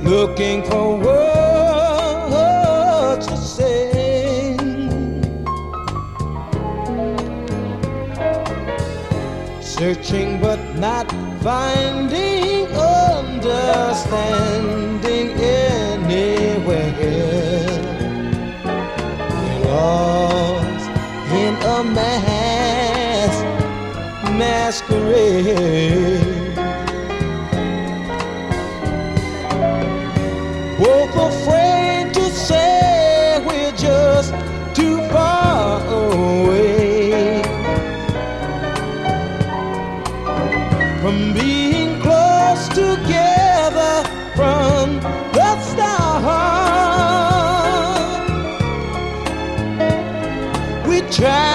looking for words to say, searching but not finding understanding anywhere. We're lost in a masquerade, both afraid to say we're just too far away from being close together from the start. We try